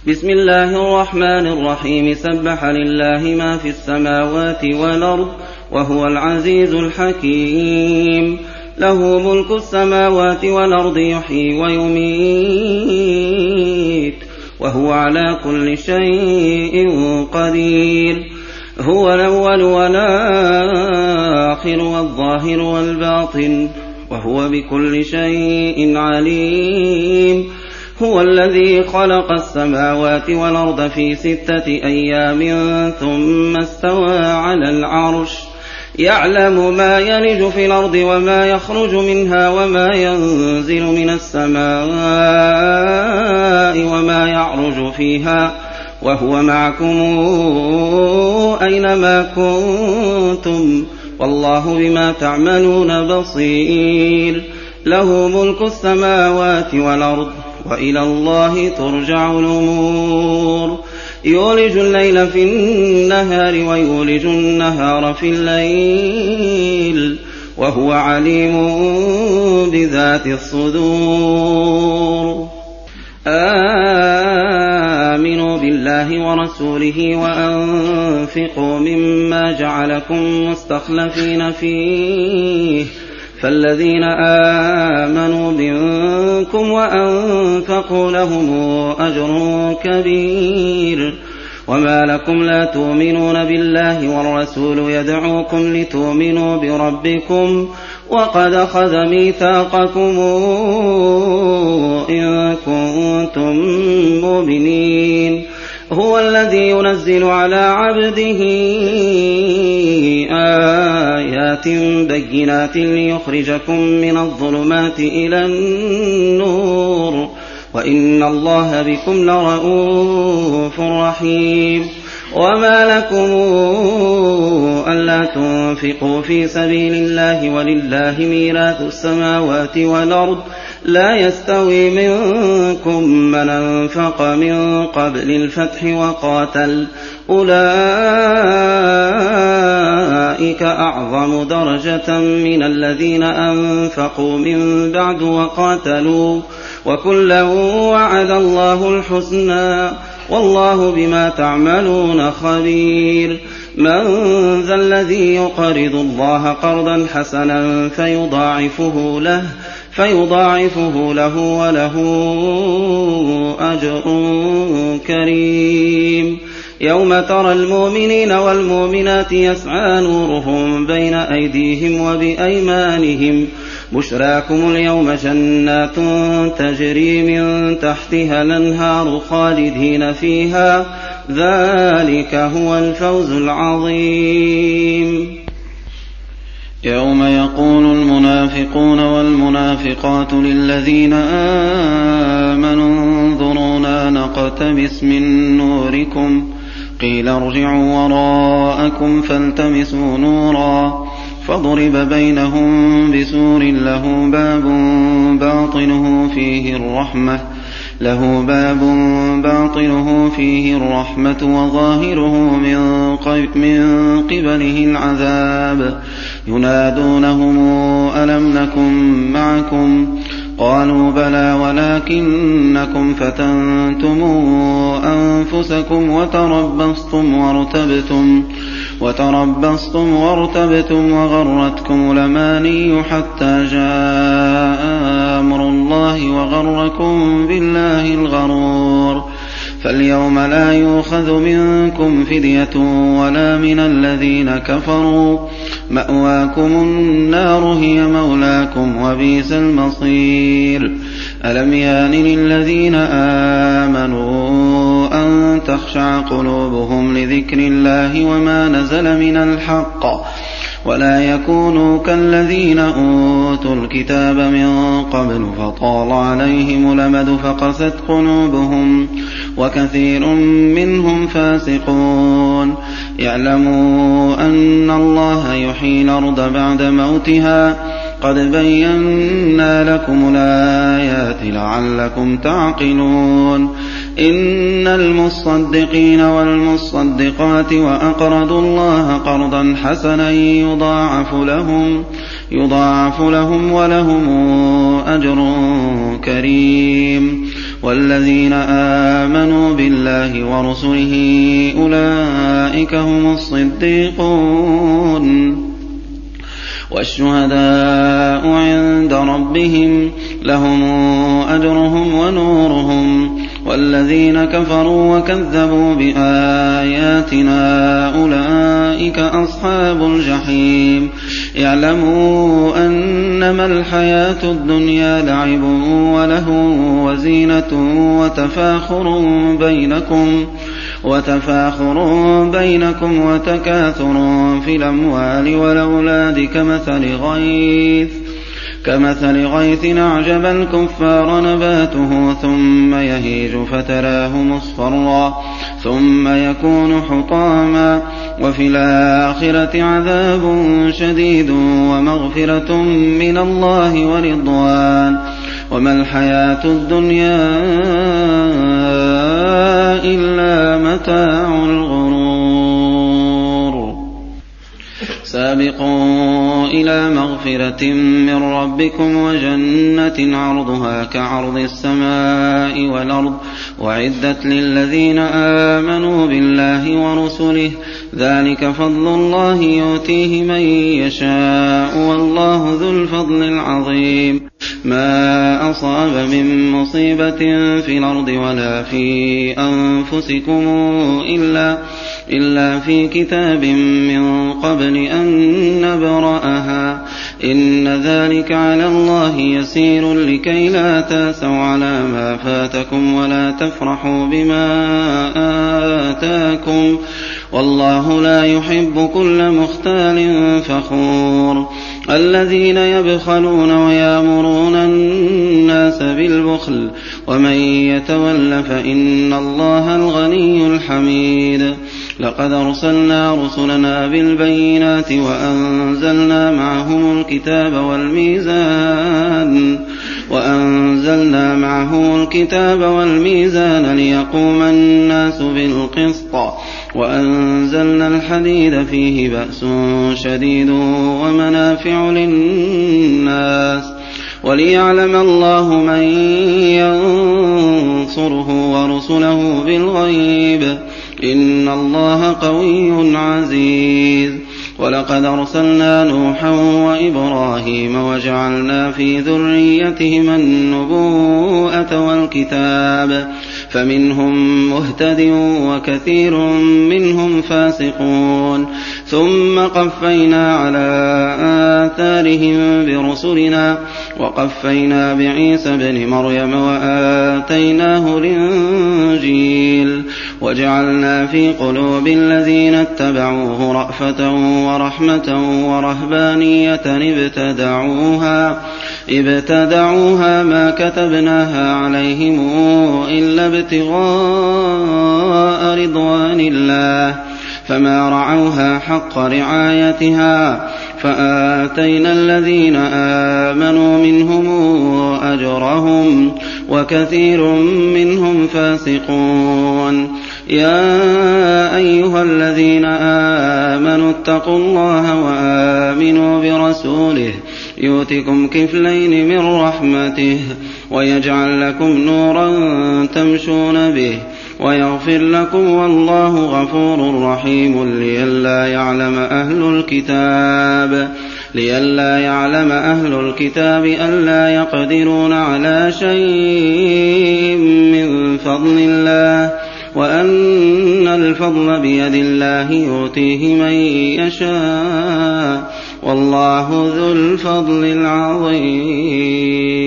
بسم الله الرحمن الرحيم. سبح لله ما في السماوات والأرض وهو العزيز الحكيم. له ملك السماوات والأرض يحيي ويميت وهو على كل شيء قدير. هو الأول والآخر والظاهر والباطن وهو بكل شيء عليم. هو الذي خلق السماوات والأرض في 6 أيام ثم استوى على العرش يعلم ما يلج في الأرض وما يخرج منها وما ينزل من السماء وما يعرج فيها وهو معكم أينما كنتم والله بما تعملون بصير. له ملك السماوات والأرض وإلى الله ترجع الأمور. يولج الليل في النهار ويولج النهار في الليل وهو عليم بذات الصدور. آمنوا بالله ورسوله وأنفقوا مما جعلكم مستخلفين فيه فالذين آمنوا منكم وأنفقوا لهم أجر كبير. وما لكم لا تؤمنون بالله والرسول يدعوكم لتؤمنوا بربكم وقد أخذ ميثاقكم إن كنتم مؤمنين. هو الذي ينزل على عبده آيات بينات ليخرجكم من الظلمات إلى النور وإن الله بكم لرءوف رحيم. وما لكم ألا تنفقوا في سبيل الله ولله ميراث السماوات والأرض لا يستوي منكم من أنفق من قبل الفتح وقاتل أولئك أعظم درجة من الذين أنفقوا من بعد وقاتلوا وكلا وعد الله الحسنى والله بما تعملون خبير. من ذا الذي يقرض الله قرضا حسنا فيضاعفه له وله أجر كريم. يوم ترى المؤمنين والمؤمنات يسعى نورهم بين أيديهم وبأيمانهم بشراكم اليوم جنات تجري من تحتها الأنهار خالدين فيها ذلك هو الفوز العظيم. يوم يقول المنافقون والمنافقات للذين آمنوا انظرونا نقتبس من نوركم قيل ارجعوا وراءكم فالتمسوا نورا فضرب بينهم بسور له باب باطنه فيه الرحمة وظاهره من قبله العذاب ينادونهم ألم نكن معكم قالوا بلى ولكنكم فتنتم أنفسكم وتربصتم وارتبتم وغرتكم الأماني حتى جاء أمر الله وغركم بالله الغرور. فاليوم لا يؤخذ منكم فدية ولا من الذين كفروا مأواكم النار هي مولاكم وبئس المصير. ألم يان للذين آمنوا أن تخشع قلوبهم لذكر الله وما نزل من الحق ولا يكونوا كالذين أوتوا الكتاب من قبل فطال عليهم الأمد فقست قلوبهم وكثير منهم فاسقون. يعلموا أن الله يحيي الأرض بعد موتها قد بينا لكم الآيات لعلكم تعقلون. إن المصدقين والمصدقات وأقرضوا الله قرضا حسنا يضاعف لهم ولهم أجر كريم. والذين آمنوا بالله ورسله أولئك هم الصديقون والشهداء عند ربهم لهم أجرهم ونورهم والذين كفروا وكذبوا بآياتنا أولئك أصحاب الجحيم اعلموا أنما الحياة الدنيا لعب ولهو وزينة وتفاخر بينكم وتكاثر في الأموال والأولاد كمثل غيث أعجب الكفار نباته ثم يهيج فتراه مصفرا ثم يكون حطاما وفي الآخرة عذاب شديد ومغفرة من الله ورضوان وما الحياة الدنيا إلا متاع الغرور سابقوا إلى مغفرة من ربكم وجنة عرضها كعرض السماء والأرض وعدت للذين آمنوا بالله ورسله ذلك فضل الله يؤتيه من يشاء والله ذو الفضل العظيم ما أصاب من مصيبة في الأرض ولا في أنفسكم إلا في كتاب من قبل أن نبرأها إن ذلك على الله يسير لكي لا تاسوا على ما فاتكم ولا تفرحوا بما آتاكم والله لا يحب كل مختال فخور الذين يبخلون ويأمرون الناس بالبخل ومن يتول فإن الله الغني الحميد لقد أرسلنا رسلنا بالبينات وأنزلنا معهم الكتاب والميزان ليقوم الناس بالقسط وأنزلنا الحديد فيه بأس شديد ومنافع للناس وليعلم الله من ينصره ورسله بالغيب إن الله قوي عزيز ولقد أرسلنا نوحا وإبراهيم وجعلنا في ذريتهما النبوءة والكتاب فمنهم مهتد وكثير منهم فاسقون ثم قفينا على آثارهم برسلنا وقفينا بعيسى ابن مريم وآتيناه الإنجيل وجعلنا في قلوب الذين اتبعوه رأفة ورحمة ورهبانية ابتدعوها ما كتبناها عليهم إلا ابتغاء رضوان الله فما رعوها حق رعايتها فآتينا الذين آمنوا منهم أجرهم وكثير منهم فاسقون يا أيها الذين آمنوا اتقوا الله وآمنوا برسوله يؤتكم كفلين من رحمته ويجعل لكم نورا تمشون به ويغفر لكم والله غفور رحيم لئلا يعلم أهل الكتاب ألا يقدرون على شيء من فضل الله وأن الفضل بيد الله يؤتيه من يشاء والله ذو الفضل العظيم